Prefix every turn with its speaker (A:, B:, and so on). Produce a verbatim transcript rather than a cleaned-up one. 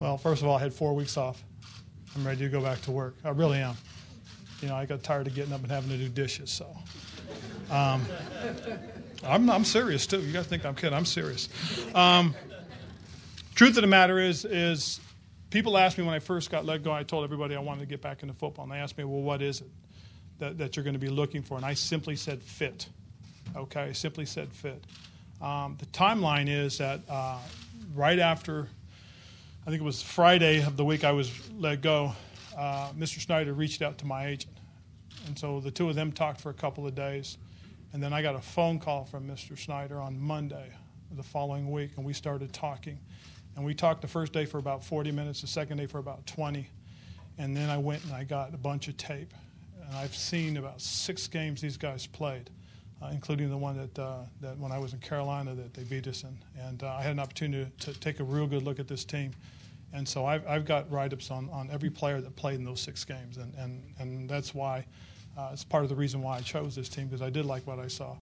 A: Well, first of all, I had four weeks off. I'm ready to go back to work. I really am. You know, I got tired of getting up and having to do dishes, so. Um, I'm, I'm serious, too. You guys think I'm kidding. I'm serious. Um, truth of the matter is, is people asked me when I first got let go, I told everybody I wanted to get back into football, and they asked me, well, what is it that, that you're going to be looking for? And I simply said fit, okay? I simply said fit. Um, the timeline is that uh, right after, I think it was Friday of the week I was let go, uh, Mister Snyder reached out to my agent. And so the two of them talked for a couple of days. And then I got a phone call from Mister Snyder on Monday the following week, and we started talking. And we talked the first day for about forty minutes, the second day for about twenty. And then I went and I got a bunch of tape. And I've seen about six games these guys played, uh, including the one that, uh, that when I was in Carolina that they beat us in. And uh, I had an opportunity to, to take a real good look at this team. And so I've, I've got write-ups on, on every player that played in those six games. And, and, and that's why, uh, it's part of the reason why I chose this team, because I did like what I saw.